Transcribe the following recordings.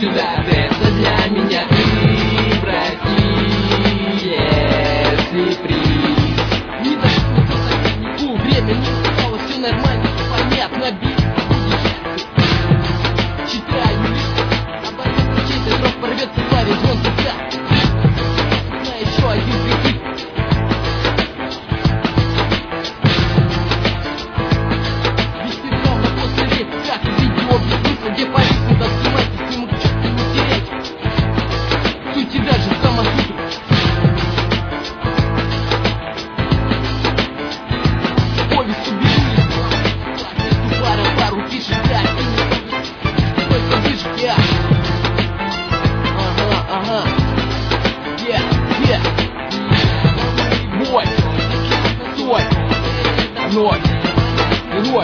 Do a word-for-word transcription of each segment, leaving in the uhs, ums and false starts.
сюда, это для меня ты, прости, если приз. Не дашь нику, время не устало, все нормально, понятно, бит. Читаю лишь, оборвется чей-то дров, порвется парень, звон туда. На еще один прикид. Где повиснут от тематики, ему чуть не терять. Суть и даже сама суть. Повесть убери. Пару, пару пишешь, да, ты не только выжить, я. Ага, ага. Yeah, yeah. Бой. Стой. Ноль. Герой.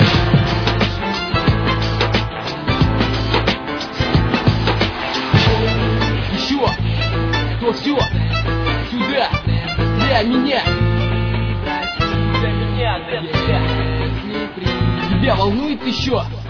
То все сюда для меня, для меня, для тебя. Тебя волнует еще?